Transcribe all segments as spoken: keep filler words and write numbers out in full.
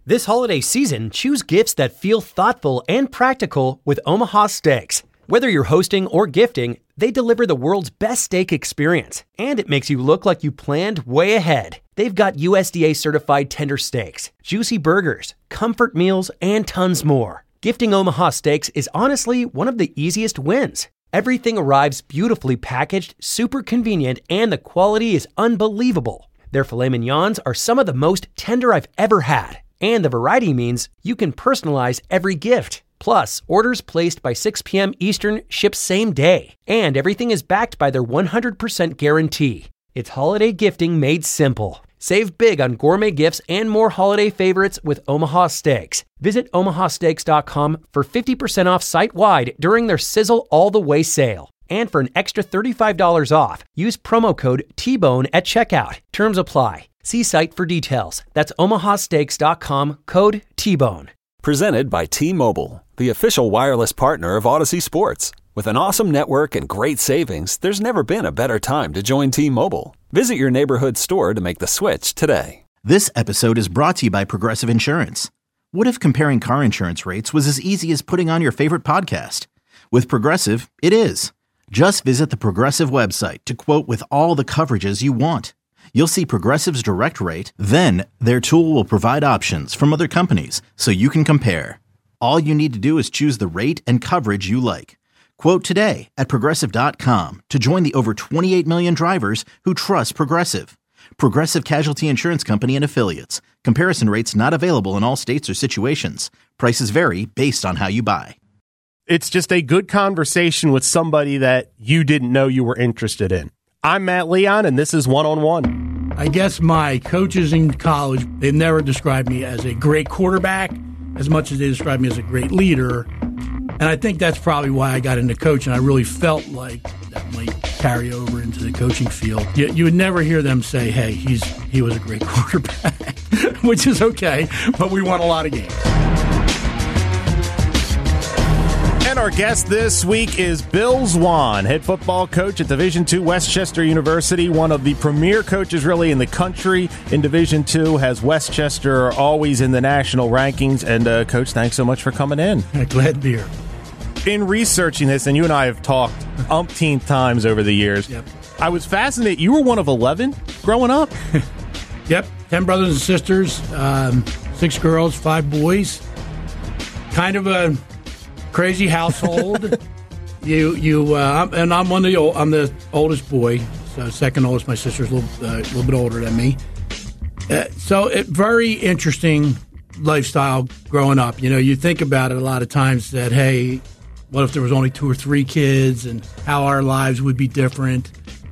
This holiday season, choose gifts that feel thoughtful and practical with Omaha Steaks. Whether you're hosting or gifting, they deliver the world's best steak experience, and it makes you look like you planned way ahead. They've got U S D A-certified tender steaks, juicy burgers, comfort meals, and tons more. Gifting Omaha Steaks is honestly one of the easiest wins. Everything arrives beautifully packaged, super convenient, and the quality is unbelievable. Their filet mignons are some of the most tender I've ever had. And the variety means you can personalize every gift. Plus, orders placed by six p.m. Eastern ship same day. And everything is backed by their one hundred percent guarantee. It's holiday gifting made simple. Save big on gourmet gifts and more holiday favorites with Omaha Steaks. Visit omaha steaks dot com for fifty percent off site-wide during their Sizzle All the Way sale. And for an extra thirty-five dollars off, use promo code T Bone at checkout. Terms apply. See site for details. That's omaha steaks dot com, code T Bone. Presented by T-Mobile, the official wireless partner of Odyssey Sports. With an awesome network and great savings, there's never been a better time to join T-Mobile. Visit your neighborhood store to make the switch today. This episode is brought to you by Progressive Insurance. What if comparing car insurance rates was as easy as putting on your favorite podcast? With Progressive, it is. Just visit the Progressive website to quote with all the coverages you want. You'll see Progressive's direct rate, then their tool will provide options from other companies so you can compare. All you need to do is choose the rate and coverage you like. Quote today at progressive dot com to join the over twenty-eight million drivers who trust Progressive. Progressive Casualty Insurance Company and Affiliates. Comparison rates not available in all states or situations. Prices vary based on how you buy. It's just a good conversation with somebody that you didn't know you were interested in. I'm Matt Leon, and this is One on One. I guess my coaches in college, they've never described me as a great quarterback as much as they described me as a great leader. And I think that's probably why I got into coaching. I really felt like that might carry over into the coaching field. You, you would never hear them say, hey, he's he was a great quarterback, which is okay, but we won a lot of games. And our guest this week is Bill Zwaan, head football coach at Division two Westchester University, one of the premier coaches really in the country in Division two, has Westchester always in the national rankings. And, uh, Coach, thanks so much for coming in. Glad to be here. In researching this, and you and I have talked umpteen times over the years, yep. I was fascinated. You were one of eleven growing up? Yep, ten brothers and sisters, um, six girls, five boys. Kind of a crazy household. you you uh, and I'm one of the old, I'm the oldest boy, so second oldest. My sister's a little, uh, a little bit older than me. Uh, so it very interesting lifestyle growing up. You know, you think about it a lot of times that, hey, what if there was only two or three kids and how our lives would be different?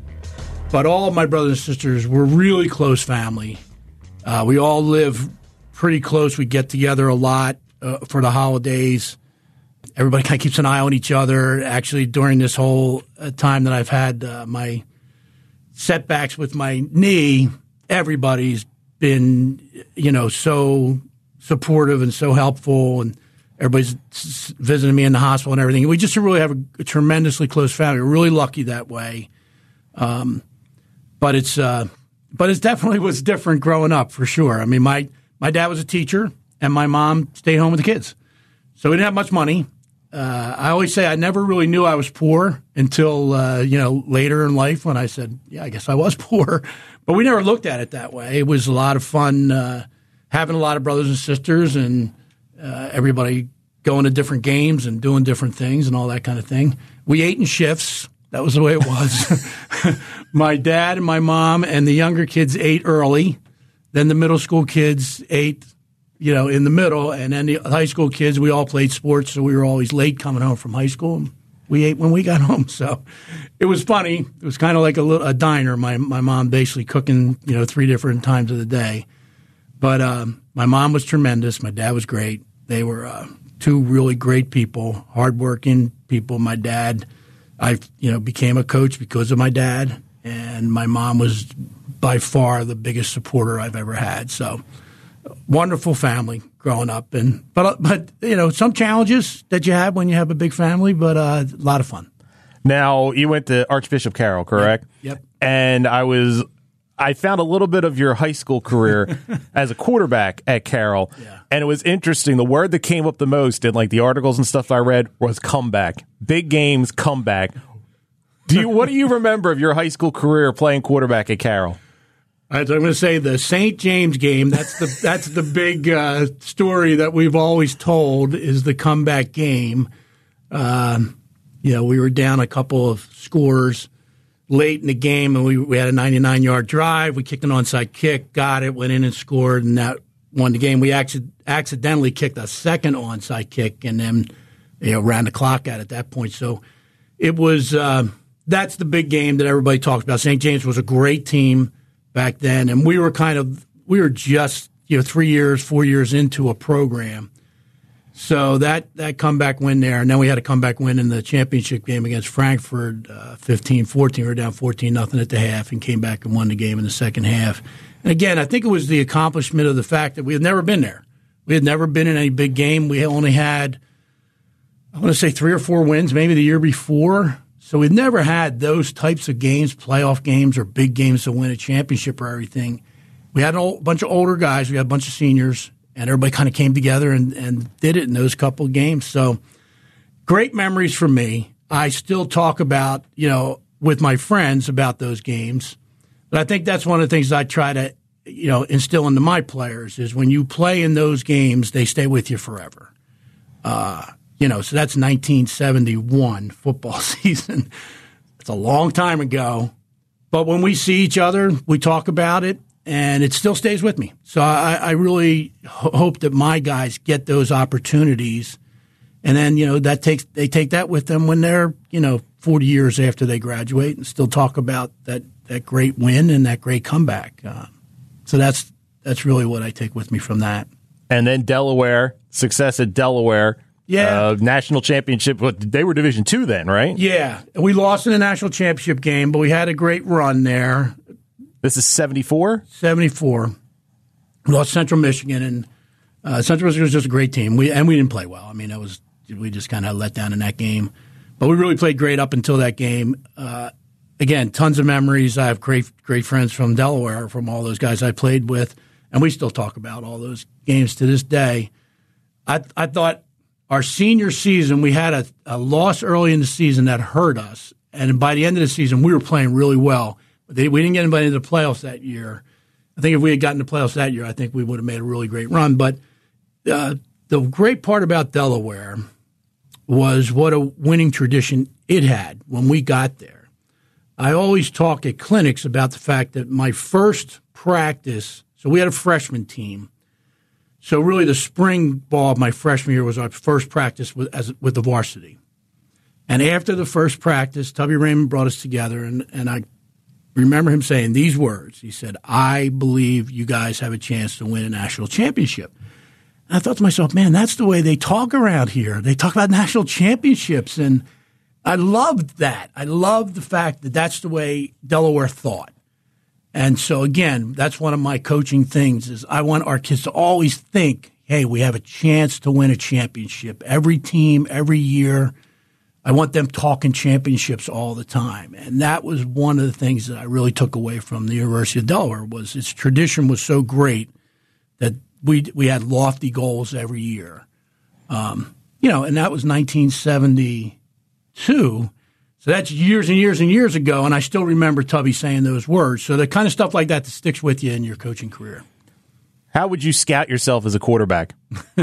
But all of my brothers and sisters were really close family. Uh, we all live pretty close. We get together a lot uh, for the holidays. Everybody kind of keeps an eye on each other. Actually, during this whole uh, time that I've had uh, my setbacks with my knee, everybody's been, you know, so supportive and so helpful, and everybody's visiting me in the hospital and everything. We just really have a, a tremendously close family. We're really lucky that way. Um, but it's uh, but it definitely was different growing up, for sure. I mean, my, my dad was a teacher, and my mom stayed home with the kids. So we didn't have much money. Uh, I always say I never really knew I was poor until, uh, you know, later in life when I said, yeah, I guess I was poor. But we never looked at it that way. It was a lot of fun uh, having a lot of brothers and sisters and uh, everybody going to different games and doing different things and all that kind of thing. We ate in shifts. That was the way it was. My dad and my mom and the younger kids ate early. Then the middle school kids ate, you know, in the middle, and then the high school kids, we all played sports, so we were always late coming home from high school. And we ate when we got home, so it was funny. It was kind of like a, little, a diner. My my mom basically cooking, you know, three different times of the day. But um, my mom was tremendous. My dad was great. They were uh, two really great people, hardworking people. My dad, I you know became a coach because of my dad, and my mom was by far the biggest supporter I've ever had. So. Wonderful family growing up, and but but you know some challenges that you have when you have a big family, but uh, a lot of fun. Now you went to Archbishop Carroll, correct? Yep. yep. And I was I found a little bit of your high school career as a quarterback at Carroll, yeah. and it was interesting. The word that came up the most in like the articles and stuff I read was comeback. Big games, comeback. Do you? What do you remember of your high school career playing quarterback at Carroll? I'm going to say the Saint James game. That's the that's the big uh, story that we've always told is the comeback game. Um, you know, we were down a couple of scores late in the game, and we, we had a ninety-nine-yard drive. We kicked an onside kick, got it, went in and scored, and that won the game. We acc- accidentally kicked a second onside kick and then you know ran the clock out at that point. So it was uh, that's the big game that everybody talks about. Saint James was a great team back then, and we were kind of we were just you know three years, four years into a program. So that, that comeback win there, and then we had a comeback win in the championship game against Frankfurt, uh, fifteen fourteen. We were down fourteen nothing at the half and came back and won the game in the second half. And again, I think it was the accomplishment of the fact that we had never been there. We had never been in any big game. We only had, I want to say, three or four wins maybe the year before. So we'd never had those types of games, playoff games or big games to win a championship or everything. We had a bunch of older guys. We had a bunch of seniors. And everybody kind of came together and, and did it in those couple of games. So great memories for me. I still talk about, you know, with my friends about those games. But I think that's one of the things I try to, you know, instill into my players is when you play in those games, they stay with you forever. Uh, you know, so that's nineteen seventy-one football season. It's a long time ago. But when we see each other, we talk about it. And it still stays with me. So I, I really ho- hope that my guys get those opportunities. And then, you know, that takes they take that with them when they're, you know, forty years after they graduate and still talk about that, that great win and that great comeback. Uh, so that's that's really what I take with me from that. And then Delaware, success at Delaware. Yeah. Uh, national championship. They were Division two then, right? Yeah. We lost in the national championship game, but we had a great run there. This is seventy-four? seventy-four. We lost Central Michigan, and uh, Central Michigan was just a great team. We And we didn't play well. I mean, it was we just kind of let down in that game. But we really played great up until that game. Uh, again, tons of memories. I have great great friends from Delaware, from all those guys I played with, and we still talk about all those games to this day. I, I thought our senior season, we had a, a loss early in the season that hurt us, and by the end of the season, we were playing really well. They, we didn't get anybody into the playoffs that year. I think if we had gotten to the playoffs that year, I think we would have made a really great run. But uh, the great part about Delaware was what a winning tradition it had when we got there. I always talk at clinics about the fact that my first practice, so we had a freshman team. So really the spring ball of my freshman year was our first practice with, as, with the varsity. And after the first practice, Tubby Raymond brought us together, and, and I remember him saying these words. He said, I believe you guys have a chance to win a national championship. And I thought to myself, man, that's the way they talk around here. They talk about national championships, and I loved that. I loved the fact that that's the way Delaware thought. And so, again, that's one of my coaching things is I want our kids to always think, hey, we have a chance to win a championship. Every team, every year, I want them talking championships all the time. And that was one of the things that I really took away from the University of Delaware was its tradition was so great that we we had lofty goals every year. Um, you know, and that was nineteen seventy-two. So that's years and years and years ago, and I still remember Tubby saying those words. So the kind of stuff like that that sticks with you in your coaching career. How would you scout yourself as a quarterback?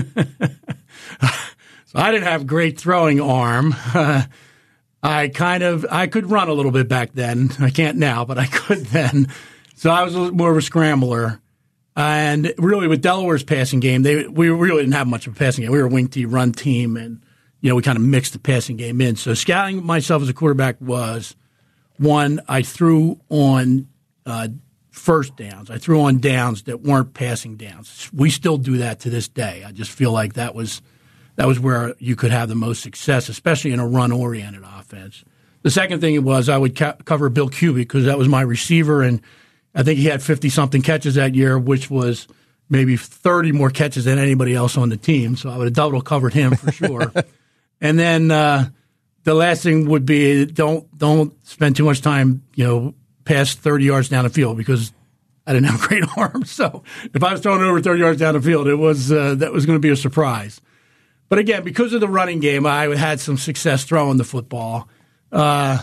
So I didn't have great throwing arm. Uh, I kind of I could run a little bit back then. I can't now, but I could then. So I was a little more of a scrambler. And really, with Delaware's passing game, they we really didn't have much of a passing game. We were a wing team, run team, and you know we kind of mixed the passing game in. So scouting myself as a quarterback was one. I threw on uh, first downs. I threw on downs that weren't passing downs. We still do that to this day. I just feel like that was. That was where you could have the most success, especially in a run-oriented offense. The second thing was I would ca- cover Bill Cubey because that was my receiver, and I think he had fifty-something catches that year, which was maybe thirty more catches than anybody else on the team. So I would have double covered him for sure. And then uh, the last thing would be don't don't spend too much time, you know, past thirty yards down the field because I didn't have great arms. So if I was throwing over thirty yards down the field, it was uh, that was going to be a surprise. But again, because of the running game, I had some success throwing the football. Uh,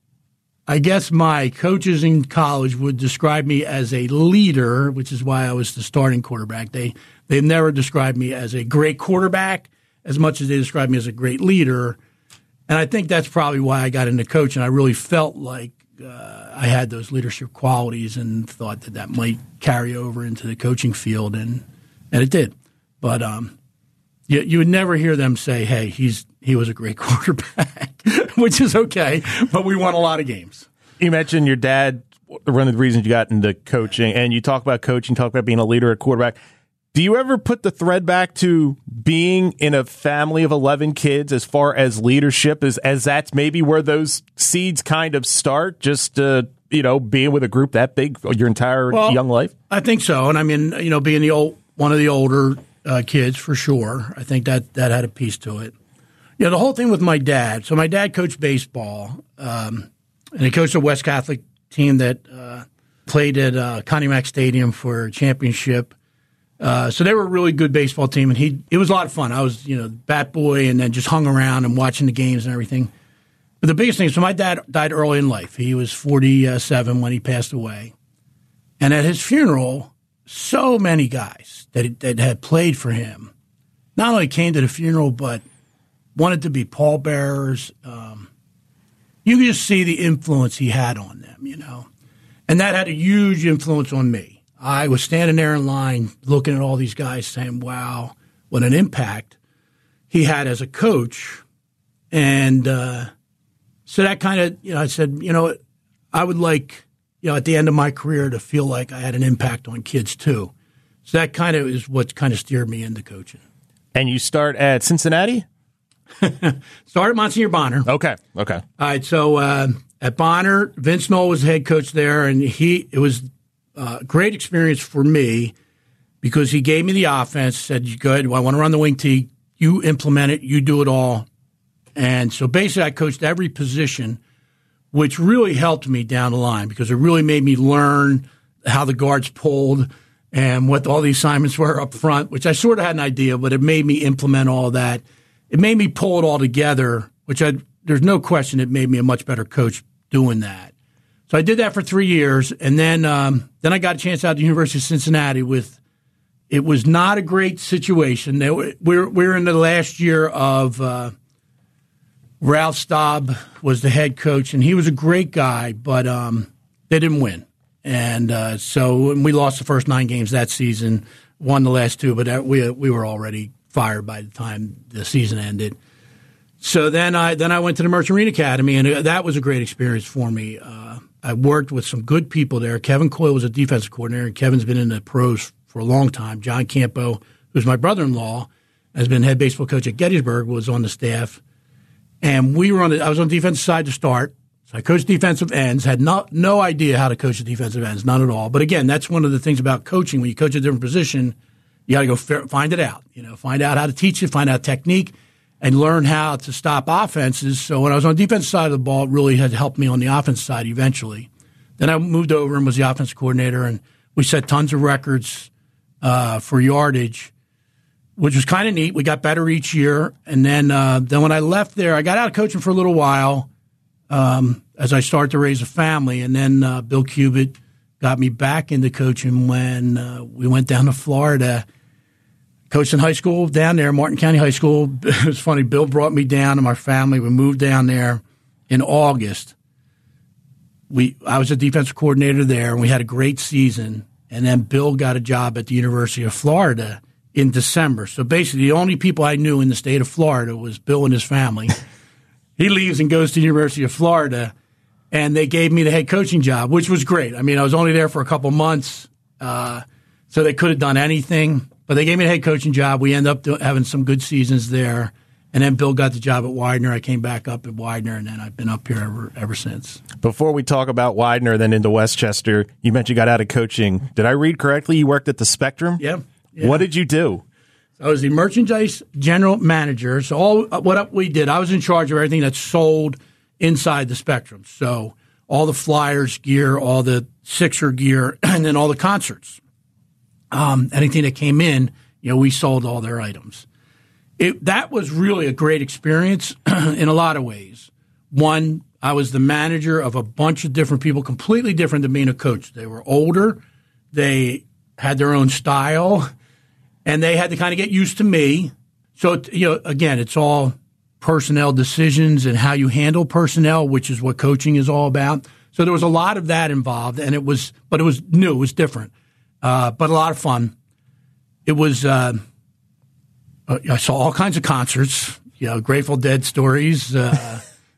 I guess my coaches in college would describe me as a leader, which is why I was the starting quarterback. They they've never described me as a great quarterback as much as they described me as a great leader. And I think that's probably why I got into coaching. I really felt like uh, I had those leadership qualities and thought that that might carry over into the coaching field, and and it did. But um, you, you would never hear them say, "Hey, he's he was a great quarterback," which is okay. But we won a lot of games. You mentioned your dad. One of the reasons you got into coaching, and you talk about coaching, talk about being a leader, a quarterback. Do you ever put the thread back to being in a family of eleven kids as far as leadership, as, as that's maybe where those seeds kind of start, just, uh, you know, being with a group that big your entire well, young life? I think so. And I mean, you know, being the old, one of the older uh, kids for sure, I think that, that had a piece to it. You know, the whole thing with my dad. So my dad coached baseball, um, and he coached a West Catholic team that uh, played at uh, Connie Mack Stadium for a championship. Uh, so they were a really good baseball team, and he it was a lot of fun. I was, you know, bat boy, and then just hung around and watching the games and everything. But the biggest thing, so my dad died early in life. He was forty-seven when he passed away. And at his funeral, so many guys that, that had played for him not only came to the funeral, but wanted to be pallbearers. Um, you could just see the influence he had on them, you know. And that had a huge influence on me. I was standing there in line looking at all these guys saying, wow, what an impact he had as a coach. And uh, so that kind of, you know, I said, you know, I would like, you know, at the end of my career to feel like I had an impact on kids too. So that kind of is what kind of steered me into coaching. And you start at Cincinnati? Started at Monsignor Bonner. Okay, okay. All right, so uh, at Bonner, Vince Knoll was the head coach there, and he it was – Uh, great experience for me because he gave me the offense, said, "You good? Well, I want to run the wing tee. You implement it. You do it all." And so basically I coached every position, which really helped me down the line because it really made me learn how the guards pulled and what all the assignments were up front, which I sort of had an idea, but it made me implement all that. It made me pull it all together, which I, there's no question it made me a much better coach doing that. So I did that for three years, and then um, then I got a chance out at the University of Cincinnati with – it was not a great situation. They were, we're, we're in the last year of uh, Ralph Staub was the head coach, and he was a great guy, but um, they didn't win. And uh, so and we lost the first nine games that season, won the last two, but we we were already fired by the time the season ended. So then I then I went to the Merchant Marine Academy, and that was a great experience for me. Uh, I worked with some good people there. Kevin Coyle was a defensive coordinator, and Kevin's been in the pros for a long time. John Campo, who's my brother-in-law, has been head baseball coach at Gettysburg, was on the staff. And we were on the, I was on the defensive side to start. So I coached defensive ends, had no, no idea how to coach the defensive ends, none at all. But again, that's one of the things about coaching. When you coach a different position, you got to go f- find it out. You know, find out how to teach it, find out technique, and learn how to stop offenses. So when I was on the defensive side of the ball, it really had helped me on the offense side eventually. Then I moved over and was the offensive coordinator, and we set tons of records uh, for yardage, which was kind of neat. We got better each year. And then uh, then when I left there, I got out of coaching for a little while um, as I started to raise a family. And then uh, Bill Cubitt got me back into coaching when uh, we went down to Florida. Coached in high school down there, Martin County High School. It was funny. Bill brought me down and my family. We moved down there in August. We I was a defensive coordinator there, and we had a great season. And then Bill got a job at the University of Florida in December. So basically the only people I knew in the state of Florida was Bill and his family. He leaves and goes to the University of Florida, and they gave me the head coaching job, which was great. I mean, I was only there for a couple months, uh, so they could have done anything. But they gave me the head coaching job. We ended up do- having some good seasons there. And then Bill got the job at Widener. I came back up at Widener, and then I've been up here ever, ever since. Before we talk about Widener, then into Westchester, you mentioned you got out of coaching. Did I read correctly? You worked at the Spectrum? Yeah. yeah. What did you do? I was the merchandise general manager. So all what we did, I was in charge of everything that's sold inside the Spectrum. So all the flyers, gear, all the Sixer gear, and then all the concerts. Um, anything that came in, you know, we sold all their items. It, that was really a great experience in a lot of ways. One, I was the manager of a bunch of different people, completely different than being a coach. They were older. They had their own style, and they had to kind of get used to me. So, you know, again, it's all personnel decisions and how you handle personnel, which is what coaching is all about. So there was a lot of that involved, and it was, but it was new, it was different, uh, but a lot of fun. It was, uh, I saw all kinds of concerts, you know, Grateful Dead stories, uh,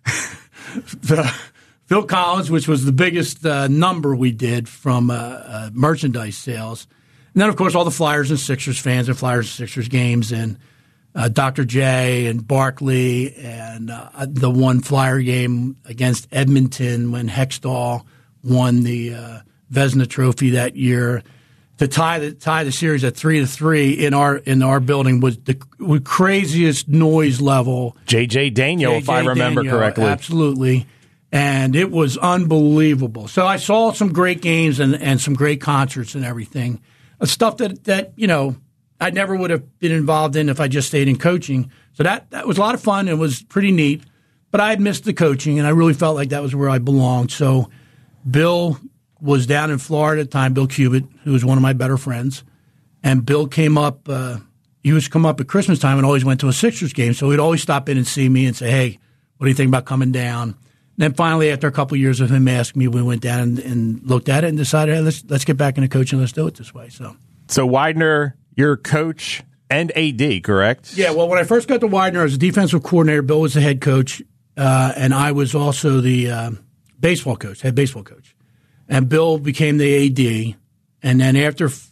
the, Phil Collins, which was the biggest uh, number we did from uh, uh, merchandise sales. And then, of course, all the Flyers and Sixers fans and Flyers and Sixers games, and uh, Doctor J and Barkley, and uh, the one Flyer game against Edmonton when Hextall won the uh, Vezina Trophy that year to tie the tie the series at three to three in our in our building was the was craziest noise level. J J Daniel, J J if I remember Daniel, correctly, absolutely. And it was unbelievable. So I saw some great games and, and some great concerts and everything. Stuff that, that, you know, I never would have been involved in if I just stayed in coaching. So that, that was a lot of fun. It was pretty neat. But I had missed the coaching, and I really felt like that was where I belonged. So Bill was down in Florida at the time, Bill Cubitt, who was one of my better friends. And Bill came up, uh, he was come up at Christmas time and always went to a Sixers game. So he'd always stop in and see me and say, hey, what do you think about coming down? Then finally, after a couple of years of him asking me, we went down and, and looked at it and decided, hey, let's let's get back into coaching. Let's do it this way. So, so Widener, you're coach and A D, correct? Yeah. Well, when I first got to Widener, I was a defensive coordinator. Bill was the head coach, uh, and I was also the uh, baseball coach, head baseball coach. And Bill became the A D. And then after f-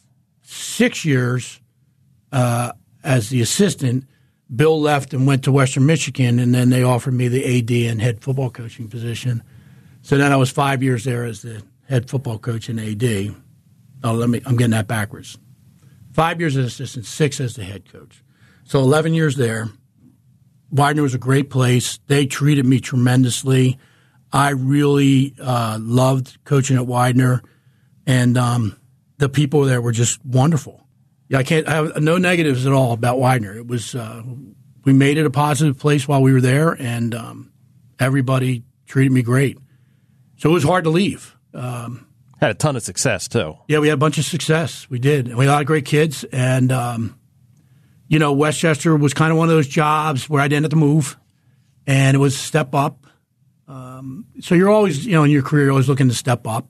six years uh, as the assistant, Bill left and went to Western Michigan, and then they offered me the A D and head football coaching position. So then I was five years there as the head football coach and A D. Oh, let me, I'm getting that backwards. Five years as assistant, six as the head coach. So eleven years there. Widener was a great place. They treated me tremendously. I really uh, loved coaching at Widener, and um, the people there were just wonderful. Yeah, I can't. I have no negatives at all about Widener. It was uh, we made it a positive place while we were there, and um, everybody treated me great. So it was hard to leave. Um, had a ton of success too. Yeah, we had a bunch of success. We did. And we had a lot of great kids, and um, you know, Westchester was kind of one of those jobs where I didn't have to move, and it was a step up. Um, so you're always, you know, in your career, you're always looking to step up.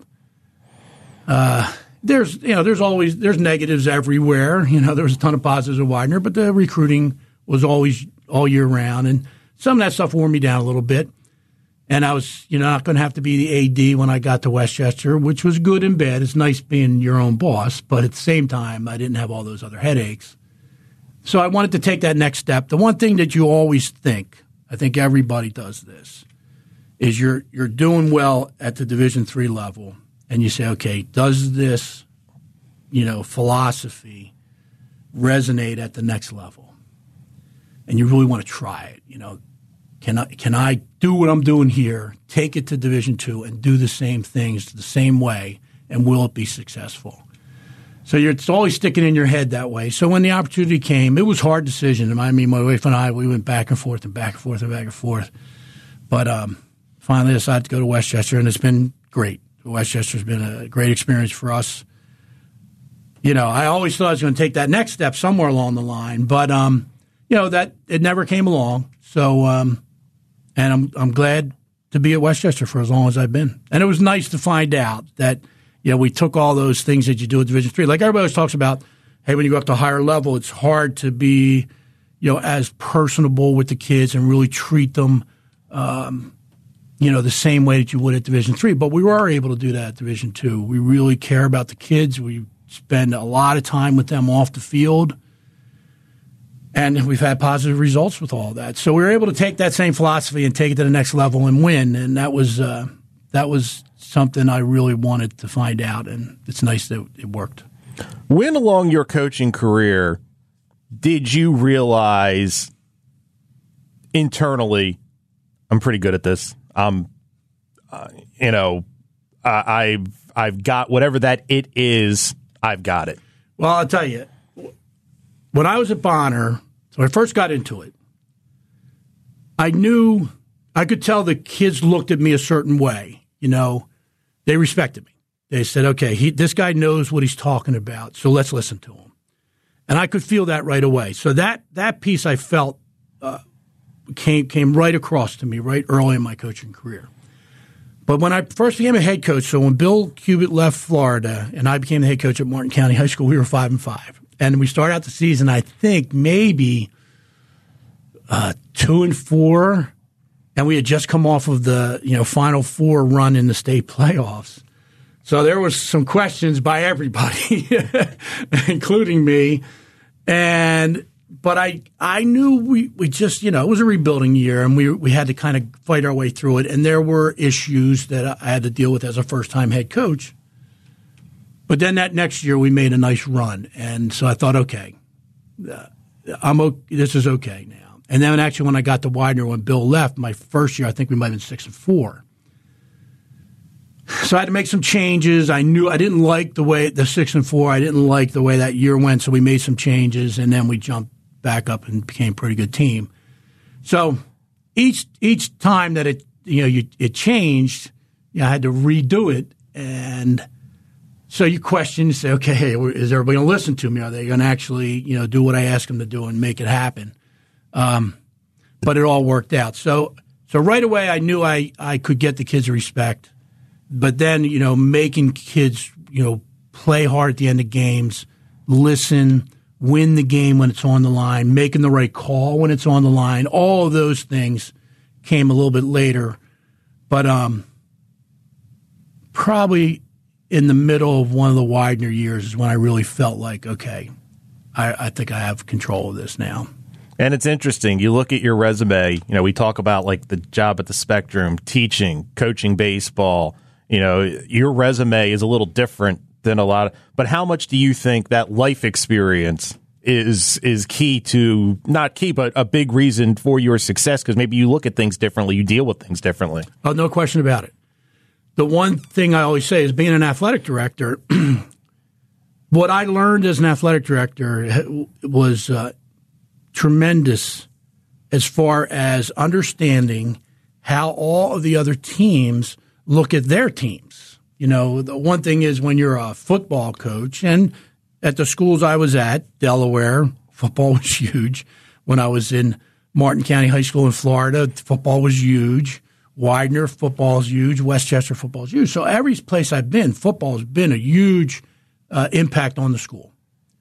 Uh, There's, you know, there's always there's negatives everywhere. You know, there was a ton of positives at Widener, but the recruiting was always all year round, and some of that stuff wore me down a little bit. And I was, you know, not going to have to be the A D when I got to Westchester, which was good and bad. It's nice being your own boss, but at the same time, I didn't have all those other headaches. So I wanted to take that next step. The one thing that you always think, I think everybody does this, is you're you're doing well at the Division three level. And you say, okay, does this, you know, philosophy resonate at the next level? And you really want to try it. You know, can I can I do what I'm doing here, take it to Division two, and do the same things the same way, and will it be successful? So you're, it's always sticking in your head that way. So when the opportunity came, it was a hard decision. I mean, my wife and I, we went back and forth and back and forth and back and forth. But um, finally decided to go to Westchester, and it's been great. Westchester's been a great experience for us. You know, I always thought I was going to take that next step somewhere along the line, but um, you know that it never came along. So, um, and I'm I'm glad to be at Westchester for as long as I've been. And it was nice to find out that you know we took all those things that you do at Division three. Like everybody always talks about, hey, when you go up to a higher level, it's hard to be, you know, as personable with the kids and really treat them. Um, you know, the same way that you would at Division three. But we were able to do that at Division two. We really care about the kids. We spend a lot of time with them off the field. And we've had positive results with all that. So we were able to take that same philosophy and take it to the next level and win. And that was uh, that was something I really wanted to find out. And it's nice that it worked. When along your coaching career did you realize internally, I'm pretty good at this? Um, uh, you know, uh, I've I've got whatever that it is. I've got it. Well, I'll tell you, when I was at Bonner, when I first got into it, I knew I could tell the kids looked at me a certain way. You know, they respected me. They said, "Okay, he, this guy knows what he's talking about, so let's listen to him." And I could feel that right away. So that that piece I felt uh, came came right across to me right early in my coaching career. But when I first became a head coach, so when Bill Cubitt left Florida and I became the head coach at Martin County High School, we were five and five, and we started out the season, I think maybe uh, two and four, and we had just come off of the you know Final Four run in the state playoffs. So there was some questions by everybody, including me. And but I I knew we, we just, you know, it was a rebuilding year, and we we had to kind of fight our way through it. And there were issues that I had to deal with as a first-time head coach. But then that next year we made a nice run. And so I thought, okay, uh, I'm okay, this is okay now. And then actually when I got to Widener, when Bill left, my first year, I think we might have been six and four. So I had to make some changes. I knew I didn't like the way the six and four. I didn't like the way that year went. So we made some changes, and then we jumped back up and became a pretty good team. So each each time that it you know you, it changed, you know, I had to redo it. And so you question, you say, okay, hey, is everybody going to listen to me? Are they going to actually you know do what I ask them to do and make it happen? Um, but it all worked out. So so right away I knew I, I could get the kids' respect. But then, you know, making kids, you know, play hard at the end of games, listen, win the game when it's on the line, making the right call when it's on the line, all of those things came a little bit later. But um, probably in the middle of one of the Widener years is when I really felt like, okay, I, I think I have control of this now. And it's interesting. You look at your resume, you know, we talk about like the job at the Spectrum, teaching, coaching baseball. You know, your resume is a little different than a lot of, but how much do you think that life experience is is key to, not key, but a big reason for your success? Because maybe you look at things differently, you deal with things differently. Oh, no question about it. The one thing I always say is being an athletic director, what I learned as an athletic director was uh, tremendous as far as understanding how all of the other teams look at their teams. You know, the one thing is when you're a football coach, and at the schools I was at, Delaware, football was huge. When I was in Martin County High School in Florida, football was huge. Widener, football is huge. Westchester, football is huge. So every place I've been, football has been a huge uh, impact on the school.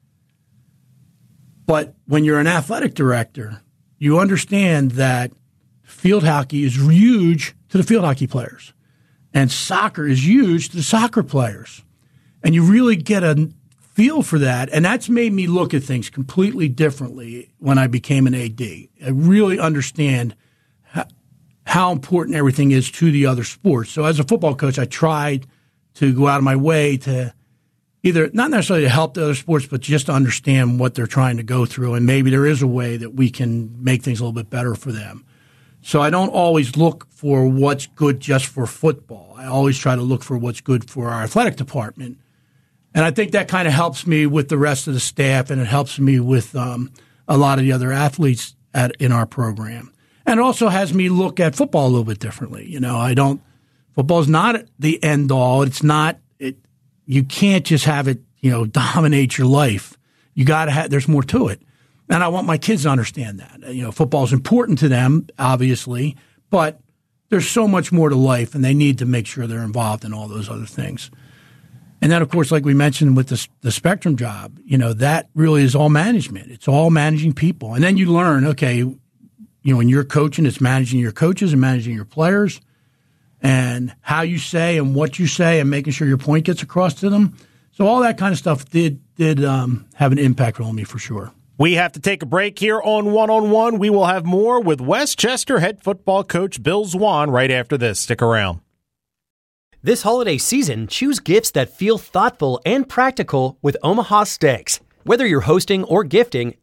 But when you're an athletic director, you understand that field hockey is huge to the field hockey players. And soccer is huge to the soccer players. And you really get a feel for that. And that's made me look at things completely differently when I became an A D. I really understand how, how important everything is to the other sports. So as a football coach, I tried to go out of my way to either, not necessarily to help the other sports, but just to understand what they're trying to go through. And maybe there is a way that we can make things a little bit better for them. So I don't always look for what's good just for football. I always try to look for what's good for our athletic department. And I think that kind of helps me with the rest of the staff, and it helps me with um, a lot of the other athletes at, in our program. And it also has me look at football a little bit differently. You know, I don't – football's not the end all. It's not it, – you can't just have it, you know, dominate your life. You got to have – there's more to it. And I want my kids to understand that. You know, football is important to them, obviously, but there's so much more to life, and they need to make sure they're involved in all those other things. And then, of course, like we mentioned with the, the Spectrum job, you know, that really is all management. It's all managing people. And then you learn, okay, you know, when you're coaching, it's managing your coaches and managing your players and how you say and what you say and making sure your point gets across to them. So all that kind of stuff did, did um, have an impact on me for sure. We have to take a break here on One-on-One. We will have more with Westchester head football coach Bill Zwaan right after this. Stick around. This holiday season, choose gifts that feel thoughtful and practical with Omaha Steaks. Whether you're hosting or gifting,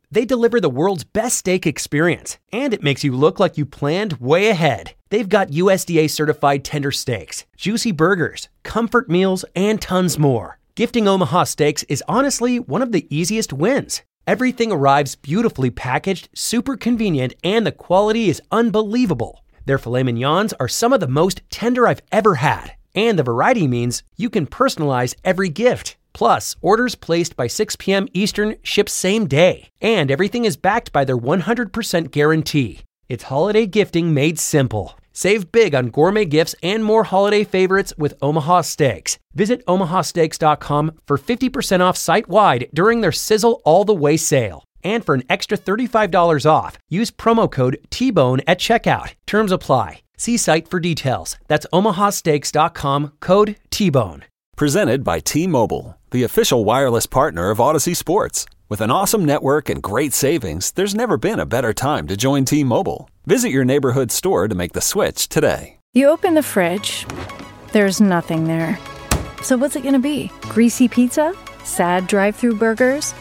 They deliver the world's best steak experience, and it makes you look like you planned way ahead. They've got U S D A-certified tender steaks, juicy burgers, comfort meals, and tons more. Gifting Omaha Steaks is honestly one of the easiest wins. Everything arrives beautifully packaged, super convenient, and the quality is unbelievable. Their filet mignons are some of the most tender I've ever had, and the variety means you can personalize every gift. Plus, orders placed by six p.m. Eastern ship same day, and everything is backed by their one hundred percent guarantee. It's holiday gifting made simple. Save big on gourmet gifts and more holiday favorites with Omaha Steaks. Visit omaha steaks dot com for fifty percent off site-wide during their Sizzle All the Way sale. And for an extra thirty-five dollars off, use promo code T bone at checkout. Terms apply. See site for details. That's omaha steaks dot com, code T bone. Presented by T-Mobile, the official wireless partner of Odyssey Sports. With an awesome network and great savings, there's never been a better time to join T-Mobile. Visit your neighborhood store to make the switch today. You open the fridge, there's nothing there. So what's it going to be? Greasy pizza? Sad drive-through burgers?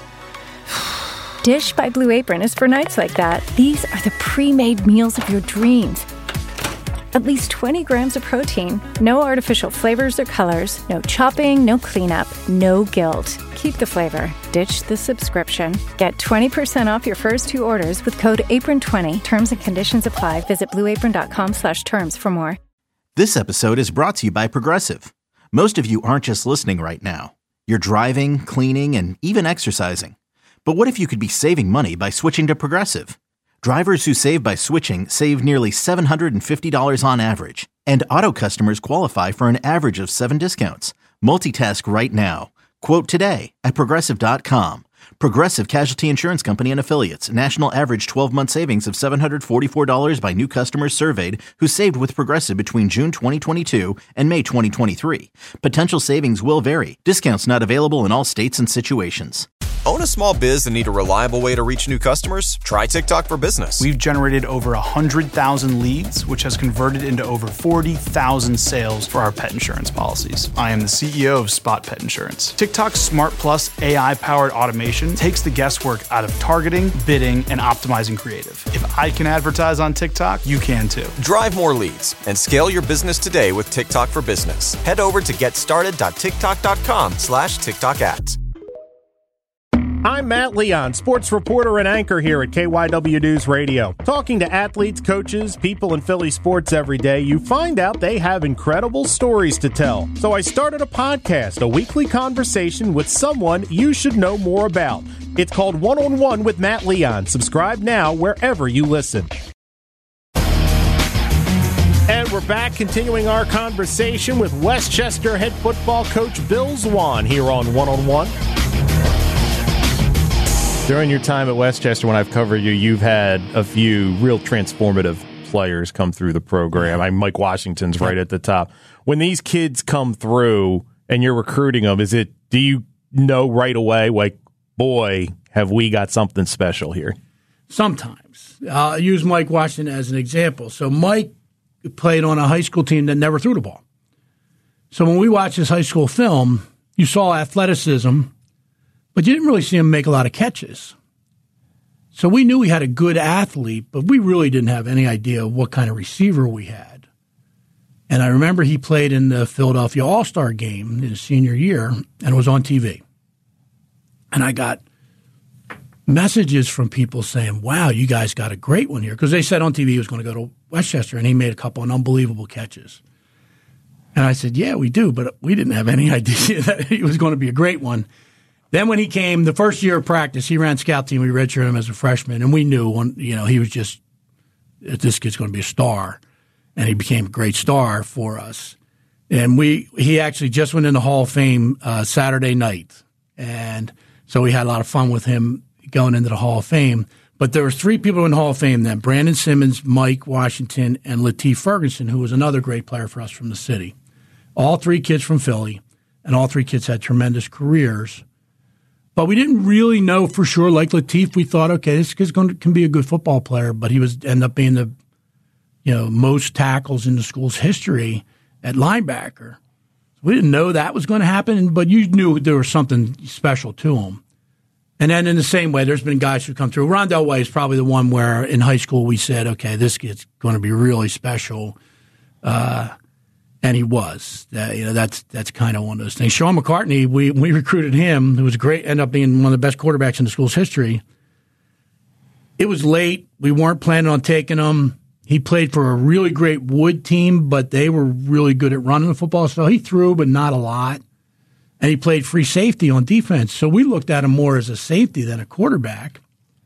Dish by Blue Apron is for nights like that. These are the pre-made meals of your dreams. At least twenty grams of protein, no artificial flavors or colors, no chopping, no cleanup, no guilt. Keep the flavor. Ditch the subscription. Get twenty percent off your first two orders with code apron twenty. Terms and conditions apply. Visit blue apron dot com slash terms for more. This episode is brought to you by Progressive. Most of you aren't just listening right now. You're driving, cleaning, and even exercising. But what if you could be saving money by switching to Progressive? Drivers who save by switching save nearly seven hundred fifty dollars on average. And auto customers qualify for an average of seven discounts. Multitask right now. Quote today at progressive dot com. Progressive Casualty Insurance Company and Affiliates. National average twelve-month savings of seven hundred forty-four dollars by new customers surveyed who saved with Progressive between June twenty twenty-two and May twenty twenty-three. Potential savings will vary. Discounts not available in all states and situations. Own a small biz and need a reliable way to reach new customers? Try TikTok for Business. We've generated over one hundred thousand leads, which has converted into over forty thousand sales for our pet insurance policies. I am the C E O of Spot Pet Insurance. TikTok's Smart Plus A I-powered automation takes the guesswork out of targeting, bidding, and optimizing creative. If I can advertise on TikTok, you can too. Drive more leads and scale your business today with TikTok for Business. Head over to getstarted.tiktok.com slash TikTok ads. I'm Matt Leon, sports reporter and anchor here at K Y W News Radio. Talking to athletes, coaches, people in Philly sports every day, you find out they have incredible stories to tell. So I started a podcast, a weekly conversation with someone you should know more about. It's called One-on-One with Matt Leon. Subscribe now wherever you listen. And we're back continuing our conversation with Westchester head football coach Bill Zwaan here on One-on-One. During your time at Westchester, when I've covered you, you've had a few real transformative players come through the program. I Mike Washington's right at the top. When these kids come through and you're recruiting them, is it? Do you know right away, like, boy, have we got something special here? Sometimes. I'll use Mike Washington as an example. So Mike played on a high school team that never threw the ball. So when we watched his high school film, you saw athleticism, but you didn't really see him make a lot of catches. So we knew we had a good athlete, but we really didn't have any idea what kind of receiver we had. And I remember he played in the Philadelphia All-Star game in his senior year, and it was on T V. And I got messages from people saying, wow, you guys got a great one here. Because they said on T V he was going to go to Westchester, and he made a couple of unbelievable catches. And I said, yeah, we do, but we didn't have any idea that he was going to be a great one. Then when he came, the first year of practice, he ran scout team. We redshirted him as a freshman, and we knew, when, you know, he was just, this kid's going to be a star. And he became a great star for us. And we he actually just went in the Hall of Fame uh, Saturday night. And so we had a lot of fun with him going into the Hall of Fame. But there were three people in the Hall of Fame then, Brandon Simmons, Mike Washington, and Lateef Ferguson, who was another great player for us from the city. All three kids from Philly, and all three kids had tremendous careers. But we didn't really know for sure. Like Lateef, we thought, okay, this kid's going to, can be a good football player, but he was end up being the, you know, most tackles in the school's history at linebacker. We didn't know that was going to happen, but you knew there was something special to him. And then in the same way, there's been guys who come through. Rondell White is probably the one where in high school we said, okay, this kid's going to be really special. Uh, and he was. Uh, you know, that's that's kind of one of those things. Sean McCartney, we we recruited him, who was great, ended up being one of the best quarterbacks in the school's history. It was late. We weren't planning on taking him. He played for a really great Wood team, but they were really good at running the football. So he threw, but not a lot. And he played free safety on defense. So we looked at him more as a safety than a quarterback.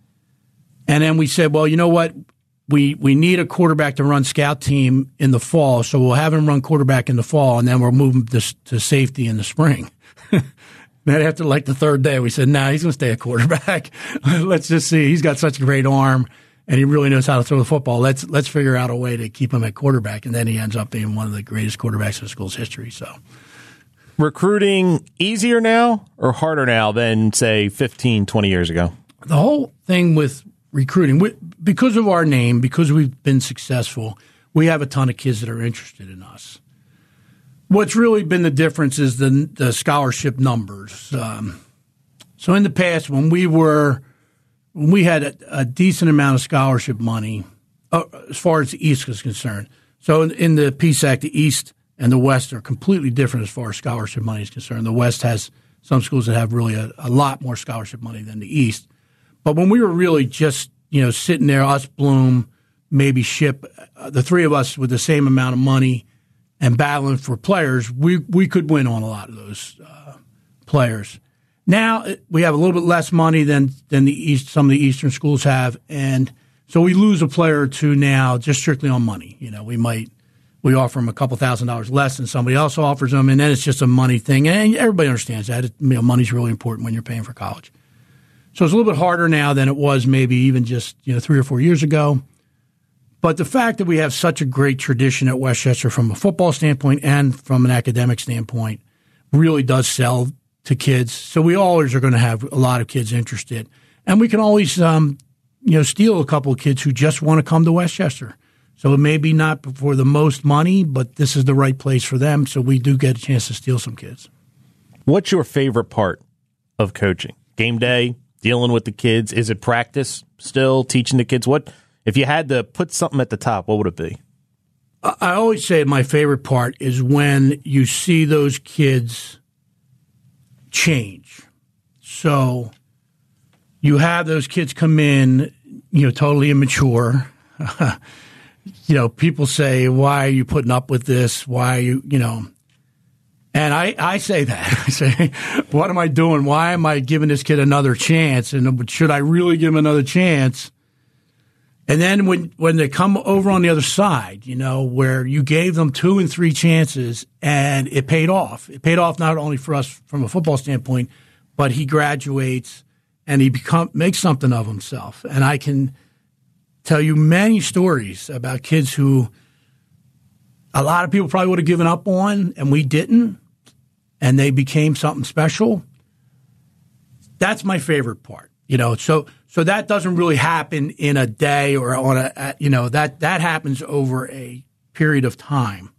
And then we said, well, you know what? We we need a quarterback to run scout team in the fall, so we'll have him run quarterback in the fall, and then we'll move him to, to safety in the spring. Then after like the third day, we said, nah, he's going to stay a quarterback. Let's just see. He's got such a great arm, and he really knows how to throw the football. Let's let's figure out a way to keep him at quarterback, and then he ends up being one of the greatest quarterbacks in the school's history. So, recruiting easier now or harder now than, say, fifteen, twenty years ago? The whole thing with recruiting, we, because of our name, because we've been successful, we have a ton of kids that are interested in us. What's really been the difference is the, the scholarship numbers. Um, so in the past, when we were, when we had a, a decent amount of scholarship money, uh, as far as the East is concerned. So in, in the P S A C, the East and the West are completely different as far as scholarship money is concerned. The West has some schools that have really a, a lot more scholarship money than the East. But when we were really just, you know, sitting there, us, Bloom, maybe Ship, uh, the three of us with the same amount of money and battling for players, we we could win on a lot of those uh, players. Now we have a little bit less money than than the East, some of the Eastern schools have, and so we lose a player or two now just strictly on money. You know, we might we offer them a couple thousand dollars less than somebody else offers them, and then it's just a money thing. And everybody understands that. It, you know, money's really important when you're paying for college. So it's a little bit harder now than it was maybe even just, you know, three or four years ago. But the fact that we have such a great tradition at West Chester from a football standpoint and from an academic standpoint really does sell to kids. So we always are going to have a lot of kids interested. And we can always, um, you know, steal a couple of kids who just want to come to West Chester. So it may be not for the most money, but this is the right place for them. So we do get a chance to steal some kids. What's your favorite part of coaching? Game day, dealing with the kids? Is it practice still, teaching the kids? What? If you had to put something at the top, what would it be? I always say my favorite part is when you see those kids change. So you have those kids come in, you know, totally immature. You know, people say, why are you putting up with this? Why are you, you know, and I, I say that. I say, what am I doing? Why am I giving this kid another chance? And should I really give him another chance? And then when, when they come over on the other side, you know, where you gave them two and three chances and it paid off. It paid off not only for us from a football standpoint, but he graduates and he become makes something of himself. And I can tell you many stories about kids who a lot of people probably would have given up on and we didn't, and they became something special. That's my favorite part. You know, so so that doesn't really happen in a day or on a, you know, that, that happens over a period of time.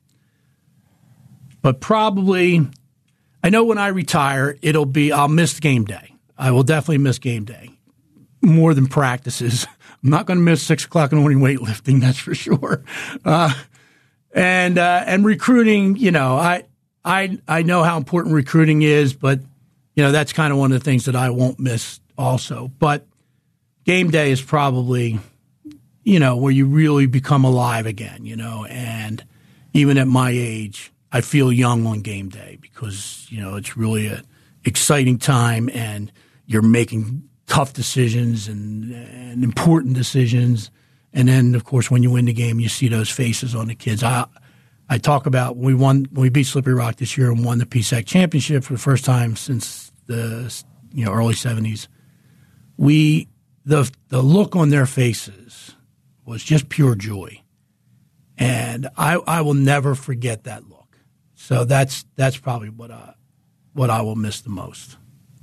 But probably, I know when I retire, it'll be, I'll miss game day. I will definitely miss game day more than practices. I'm not going to miss six o'clock in the morning weightlifting, that's for sure. Uh, and uh, and recruiting, you know, I I I know how important recruiting is, but, you know, that's kind of one of the things that I won't miss also. But game day is probably, you know, where you really become alive again, you know, and even at my age, I feel young on game day because, you know, it's really an exciting time and you're making tough decisions and, and important decisions. And then, of course, when you win the game, you see those faces on the kids. I I talk about when we won, when we beat Slippery Rock this year and won the P S A C championship for the first time since the, you know, early seventies. We the the look on their faces was just pure joy, and I I will never forget that look. So that's that's probably what I what I will miss the most.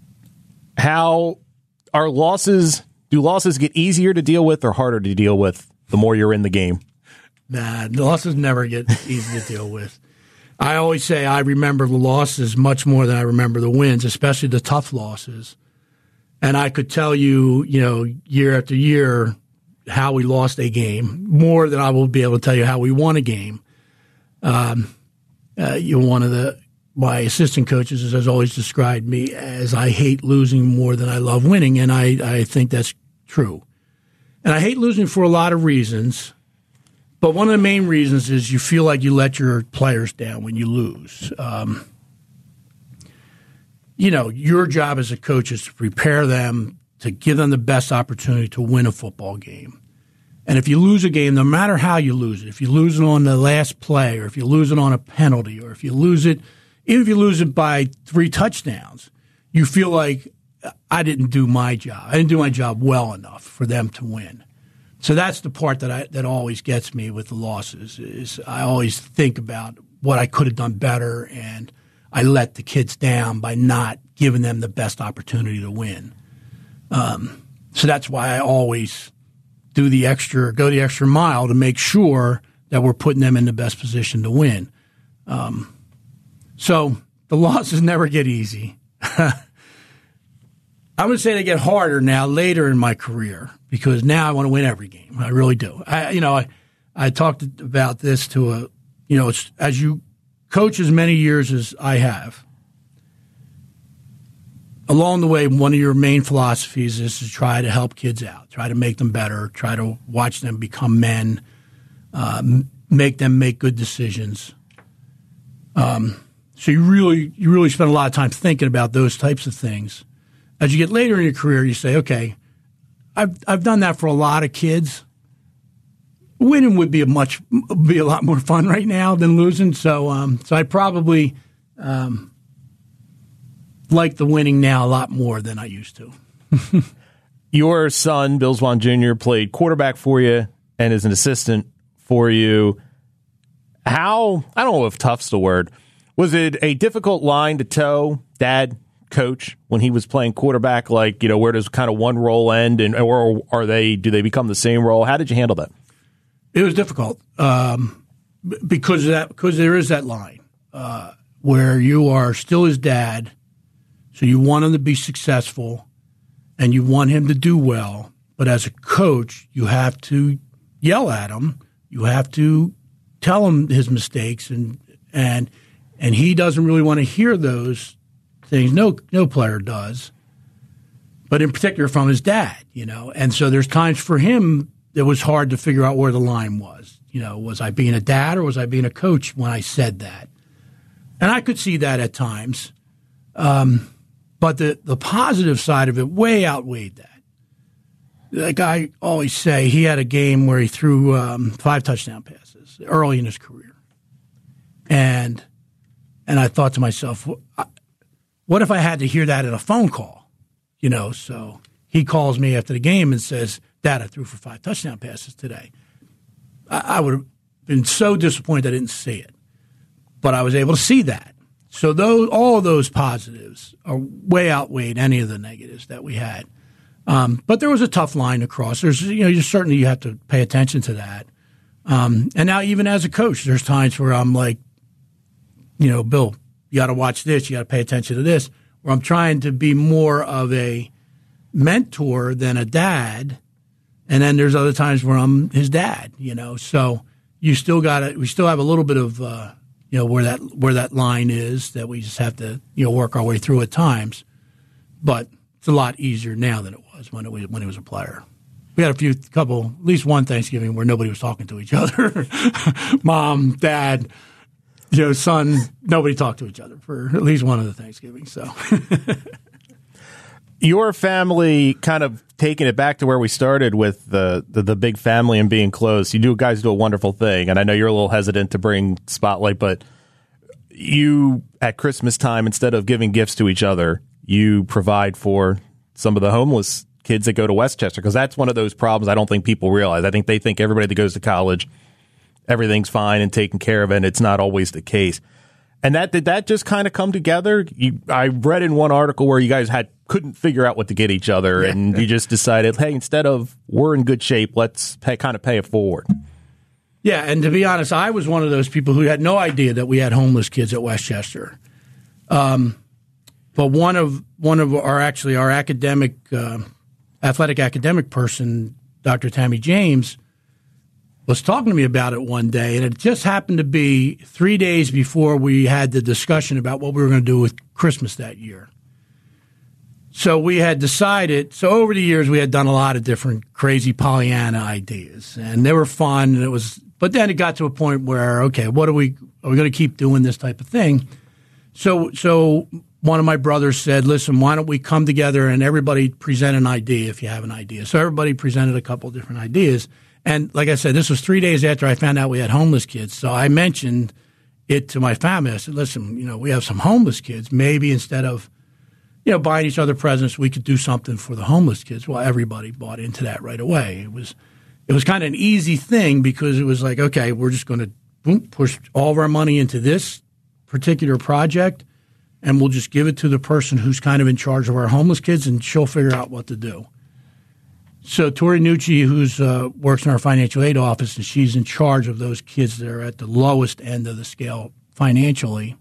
How are losses? Do losses get easier to deal with or harder to deal with the more you're in the game? Nah, the losses never get easy to deal with. I always say I remember the losses much more than I remember the wins, especially the tough losses. And I could tell you, you know, year after year, how we lost a game more than I will be able to tell you how we won a game. Um, uh, you know, one of the my assistant coaches has always described me as I hate losing more than I love winning, and I, I think that's true. And I hate losing for a lot of reasons, but one of the main reasons is you feel like you let your players down when you lose. Um, you know, your job as a coach is to prepare them, to give them the best opportunity to win a football game. And if you lose a game, no matter how you lose it, if you lose it on the last play, or if you lose it on a penalty, or if you lose it, even if you lose it by three touchdowns, you feel like I didn't do my job. I didn't do my job well enough for them to win. So that's the part that I that always gets me with the losses. Is I always think about what I could have done better, and I let the kids down by not giving them the best opportunity to win. Um, so that's why I always do the extra, go the extra mile to make sure that we're putting them in the best position to win. Um, so the losses never get easy. I'm going to say they get harder now later in my career, because now I want to win every game. I really do. I, you know, I, I talked about this to a, you know, it's, as you coach as many years as I have, along the way, one of your main philosophies is to try to help kids out, try to make them better, try to watch them become men, um, make them make good decisions. Um, so you really, you really spend a lot of time thinking about those types of things. As you get later in your career, you say, okay, I've I've done that for a lot of kids. Winning would be a much be a lot more fun right now than losing. So um, so I probably um, like the winning now a lot more than I used to. Your son, Bill Zwaan Junior, played quarterback for you and is an assistant for you. How, I don't know if tough's the word, was it a difficult line to toe, dad, coach, when he was playing quarterback? Like, you know, where does kind of one role end, and or are they, do they become the same role? How did you handle that? It was difficult um, because of that, because there is that line uh, where you are still his dad, so you want him to be successful and you want him to do well. But as a coach, you have to yell at him. You have to tell him his mistakes, and and and he doesn't really want to hear those things. No, no player does, but in particular from his dad, you know. And so there's times for him it was hard to figure out where the line was. You know, was I being a dad or was I being a coach when I said that? And I could see that at times. Um, but the, the positive side of it way outweighed that. Like I always say, he had a game where he threw um, five touchdown passes early in his career. And and I thought to myself, what if I had to hear that in a phone call? You know, so he calls me after the game and says, Dad, I threw for five touchdown passes today. I, I would have been so disappointed I didn't see it. But I was able to see that. So those, all of those positives are way outweighed any of the negatives that we had. Um, but there was a tough line to cross. There's, you know, you certainly you have to pay attention to that. Um, and now even as a coach, there's times where I'm like, you know, Bill, you got to watch this. You got to pay attention to this. Where I'm trying to be more of a mentor than a dad. And then there's other times where I'm his dad, you know. So you still got to, we still have a little bit of, uh, you know, where that where that line is that we just have to, you know, work our way through at times. But it's a lot easier now than it was when it was, when he was a player. We had a few, couple, at least one Thanksgiving where nobody was talking to each other. Mom, dad, you know, son, nobody talked to each other for at least one of the Thanksgivings. So, your family, kind of taking it back to where we started with the, the the big family and being close. You do guys do a wonderful thing, and I know you're a little hesitant to bring spotlight, but you at Christmas time, instead of giving gifts to each other, you provide for some of the homeless kids that go to West Chester, because that's one of those problems I don't think people realize. I think they think everybody that goes to college, everything's fine and taken care of, and it's not always the case. And that did that just kind of come together? You, I read in one article where you guys had couldn't figure out what to get each other, yeah. and you just decided, hey, instead of we're in good shape, let's pay, kind of pay it forward. Yeah, and to be honest, I was one of those people who had no idea that we had homeless kids at West Chester. Um, but one of one of our actually our academic, uh, athletic academic person, Doctor Tammy James, was talking to me about it one day, and it just happened to be three days before we had the discussion about what we were going to do with Christmas that year. So we had decided, so over the years we had done a lot of different crazy Pollyanna ideas, and they were fun, and it was, but then it got to a point where, okay, what are we, are we going to keep doing this type of thing? So, so one of my brothers said, listen, why don't we come together and everybody present an idea if you have an idea. So everybody presented a couple of different ideas. And like I said, this was three days after I found out we had homeless kids. So I mentioned it to my family. I said, listen, you know, we have some homeless kids. Maybe instead of, you know, buying each other presents, we could do something for the homeless kids. Well, everybody bought into that right away. It was it was kind of an easy thing because it was like, okay, we're just going to boom, push all of our money into this particular project, and we'll just give it to the person who's kind of in charge of our homeless kids, and she'll figure out what to do. So Tori Nucci, who's uh, works in our financial aid office, and she's in charge of those kids that are at the lowest end of the scale financially.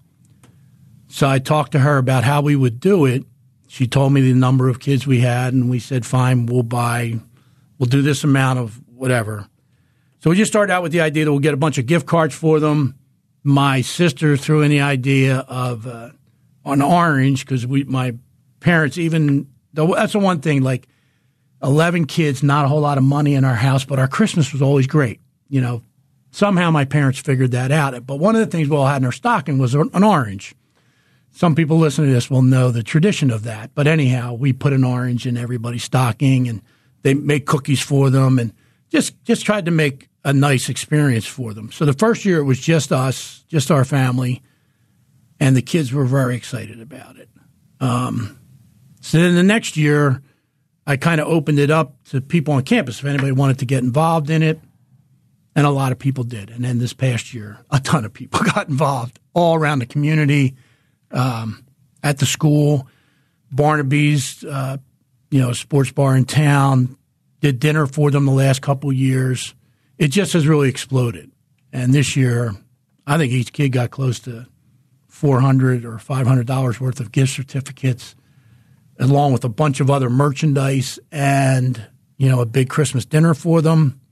So I talked to her about how we would do it. She told me the number of kids we had, and we said, fine, we'll buy, we'll do this amount of whatever. So we just started out with the idea that we'll get a bunch of gift cards for them. My sister threw in the idea of uh, an orange because we, my parents, even though that's the one thing, like eleven kids, not a whole lot of money in our house, but our Christmas was always great. You know, somehow my parents figured that out. But one of the things we all had in our stocking was an orange. Some people listening to this will know the tradition of that. But anyhow, we put an orange in everybody's stocking, and they make cookies for them, and just, just tried to make a nice experience for them. So the first year it was just us, just our family, and the kids were very excited about it. Um, so then the next year, I kind of opened it up to people on campus if anybody wanted to get involved in it, and a lot of people did. And then this past year, a ton of people got involved all around the community. Um, at the school, Barnaby's, uh, you know, sports bar in town, did dinner for them the last couple of years. It just has really exploded. And this year, I think each kid got close to four hundred dollars or five hundred dollars worth of gift certificates, along with a bunch of other merchandise and, you know, a big Christmas dinner for them.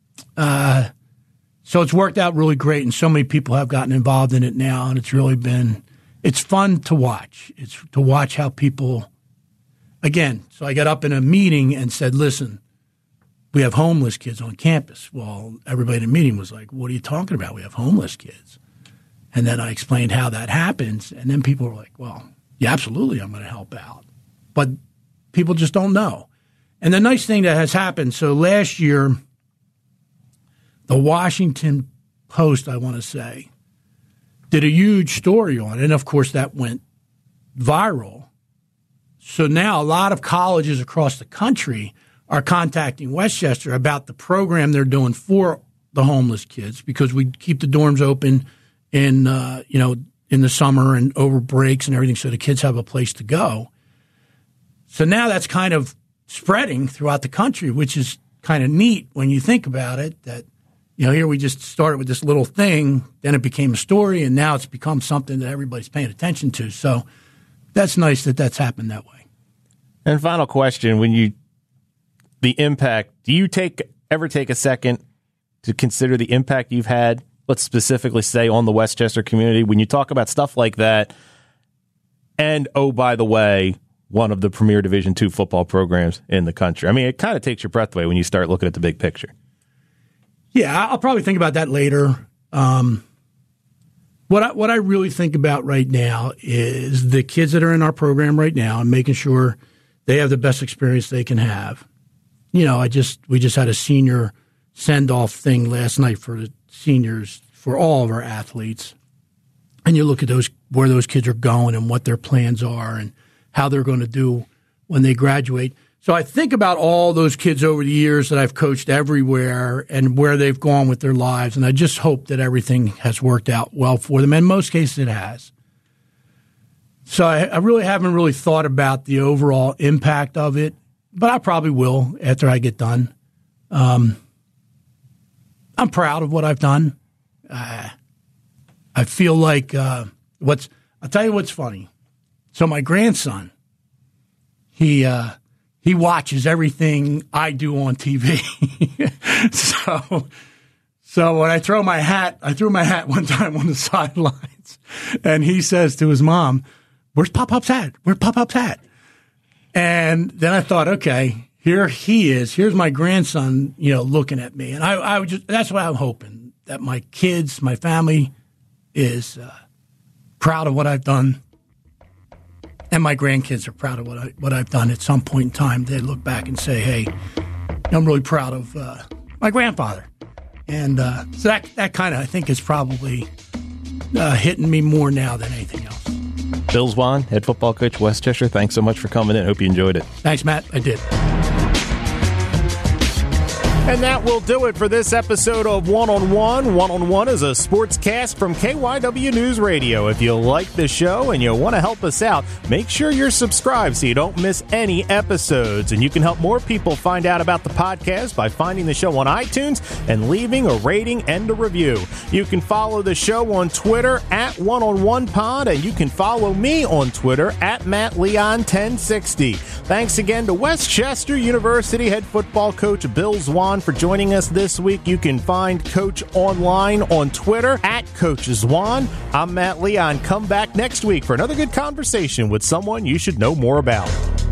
Uh, so it's worked out really great, and so many people have gotten involved in it now, and it's really been – it's fun to watch. It's to watch how people, again, so I got up in a meeting and said, listen, we have homeless kids on campus. Well, everybody in the meeting was like, what are you talking about? We have homeless kids. And then I explained how that happens, and then people were like, well, yeah, absolutely, I'm going to help out. But people just don't know. And the nice thing that has happened, so last year, the Washington Post, I want to say, did a huge story on it, and of course that went viral. So now a lot of colleges across the country are contacting Westchester about the program they're doing for the homeless kids, because we keep the dorms open in uh, you know in the summer and over breaks and everything, so the kids have a place to go. So now that's kind of spreading throughout the country, which is kind of neat when you think about it, that you know, here we just started with this little thing, then it became a story, and now it's become something that everybody's paying attention to. So that's nice that that's happened that way. And final question, when you, the impact, do you take ever take a second to consider the impact you've had, let's specifically say on the Westchester community, when you talk about stuff like that, and oh, by the way, one of the premier Division two football programs in the country? I mean, it kind of takes your breath away when you start looking at the big picture. Yeah, I'll probably think about that later. Um, what I, what I really think about right now is the kids that are in our program right now and making sure they have the best experience they can have. You know, I just we just had a senior send-off thing last night for the seniors, for all of our athletes. And you look at those where those kids are going and what their plans are and how they're going to do when they graduate. So I think about all those kids over the years that I've coached everywhere and where they've gone with their lives, and I just hope that everything has worked out well for them. In most cases, it has. So I, I really haven't really thought about the overall impact of it, but I probably will after I get done. Um, I'm proud of what I've done. Uh, I feel like uh, what's – I'll tell you what's funny. So my grandson, he uh, he watches everything I do on T V. so so when I throw my hat, I threw my hat one time on the sidelines, and he says to his mom, "Where's Pop-Pop's hat? Where's Pop-Pop's hat?" And then I thought, okay, here he is. Here's my grandson, you know, looking at me. And I, I would just, that's what I'm hoping, that my kids, my family is uh, proud of what I've done. And my grandkids are proud of what, I, what I've done. At some point in time, they look back and say, hey, I'm really proud of uh, my grandfather. And uh, so that, that kind of, I think, is probably uh, hitting me more now than anything else. Bill Zwaan, head football coach, Westchester, thanks so much for coming in. Hope you enjoyed it. Thanks, Matt. I did. And that will do it for this episode of One-on-One. One-on-One is a sportscast from K Y W News Radio. If you like the show and you want to help us out, make sure you're subscribed so you don't miss any episodes. And you can help more people find out about the podcast by finding the show on iTunes and leaving a rating and a review. You can follow the show on Twitter at One-on-One Pod, and you can follow me on Twitter at Matt Leon ten sixty. Thanks again to Westchester University head football coach Bill Zwaan for joining us this week. You can find Coach online on Twitter at Coach Zwaan. I'm Matt Leon. Come back next week for another good conversation with someone you should know more about.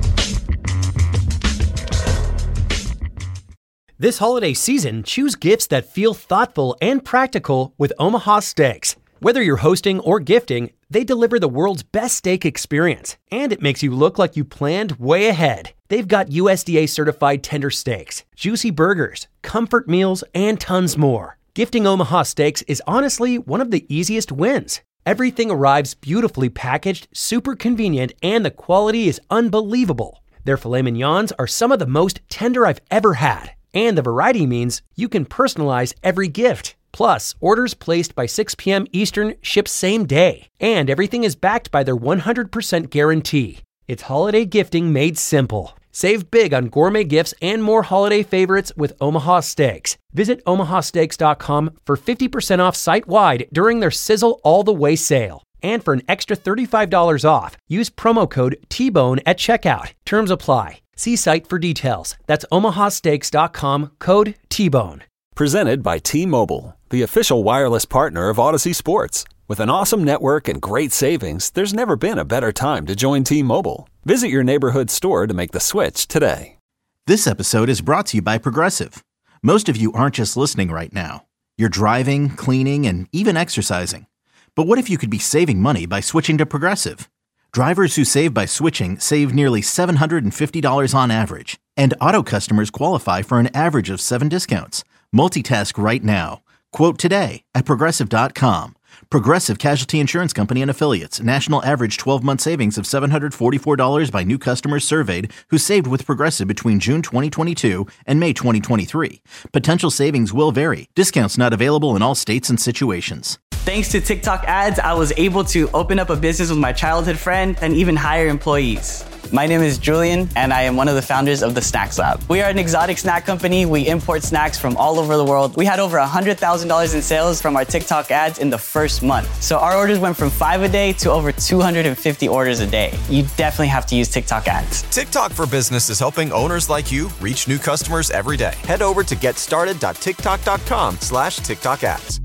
This holiday season, choose gifts that feel thoughtful and practical with Omaha Steaks. Whether you're hosting or gifting, they deliver the world's best steak experience, and it makes you look like you planned way ahead. They've got U S D A-certified tender steaks, juicy burgers, comfort meals, and tons more. Gifting Omaha Steaks is honestly one of the easiest wins. Everything arrives beautifully packaged, super convenient, and the quality is unbelievable. Their filet mignons are some of the most tender I've ever had, and the variety means you can personalize every gift. Plus, orders placed by six p.m. Eastern ship same day, and everything is backed by their one hundred percent guarantee. It's holiday gifting made simple. Save big on gourmet gifts and more holiday favorites with Omaha Steaks. Visit omaha steaks dot com for fifty percent off site-wide during their Sizzle All the Way sale. And for an extra thirty-five dollars off, use promo code T Bone at checkout. Terms apply. See site for details. That's omaha steaks dot com, code T Bone. Presented by T-Mobile, the official wireless partner of Odyssey Sports. With an awesome network and great savings, there's never been a better time to join T-Mobile. Visit your neighborhood store to make the switch today. This episode is brought to you by Progressive. Most of you aren't just listening right now. You're driving, cleaning, and even exercising. But what if you could be saving money by switching to Progressive? Drivers who save by switching save nearly seven hundred fifty dollars on average. And auto customers qualify for an average of seven discounts. Multitask right now. Quote today at progressive dot com. Progressive Casualty Insurance Company and Affiliates. National average twelve-month savings of seven hundred forty-four dollars by new customers surveyed who saved with Progressive between June twenty twenty-two and May twenty twenty-three. Potential savings will vary. Discounts not available in all states and situations. Thanks to TikTok ads, I was able to open up a business with my childhood friend and even hire employees. My name is Julian, and I am one of the founders of the Snacks Lab. We are an exotic snack company. We import snacks from all over the world. We had over one hundred thousand dollars in sales from our TikTok ads in the first month. So our orders went from five a day to over two hundred fifty orders a day. You definitely have to use TikTok ads. TikTok for Business is helping owners like you reach new customers every day. Head over to getstarted dot tiktok dot com slash TikTok ads.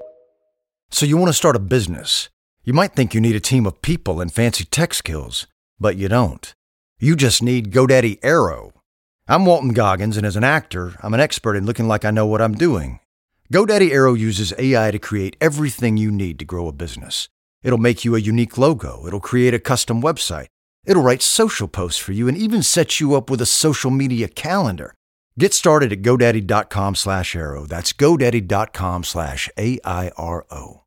So you want to start a business. You might think you need a team of people and fancy tech skills, but you don't. You just need GoDaddy Aero. I'm Walton Goggins, and as an actor, I'm an expert in looking like I know what I'm doing. GoDaddy Aero uses A I to create everything you need to grow a business. It'll make you a unique logo. It'll create a custom website. It'll write social posts for you and even set you up with a social media calendar. Get started at GoDaddy dot com slash Aero. That's GoDaddy dot com slash A I R O.